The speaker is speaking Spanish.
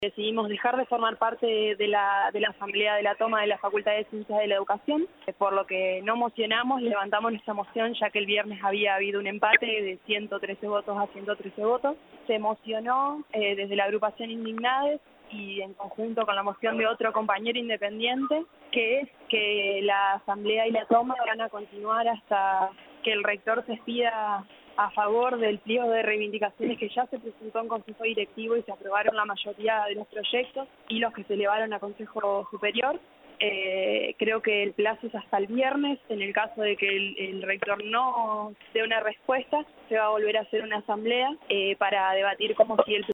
Decidimos dejar de formar parte de la asamblea de la toma de la Facultad de Ciencias de la Educación, por lo que no mocionamos, levantamos nuestra moción ya que el viernes había habido un empate de 113 votos a 113 votos. Se mocionó desde la agrupación Indignades y en conjunto con la moción de otro compañero independiente, que es que la asamblea y la toma van a continuar hasta que el rector se expida a favor del pliego de reivindicaciones que ya se presentó en Consejo Directivo y se aprobaron la mayoría de los proyectos y los que se elevaron a Consejo Superior. Creo que el plazo es hasta el viernes. En el caso de que el rector no dé una respuesta, se va a volver a hacer una asamblea para debatir cómo sigue el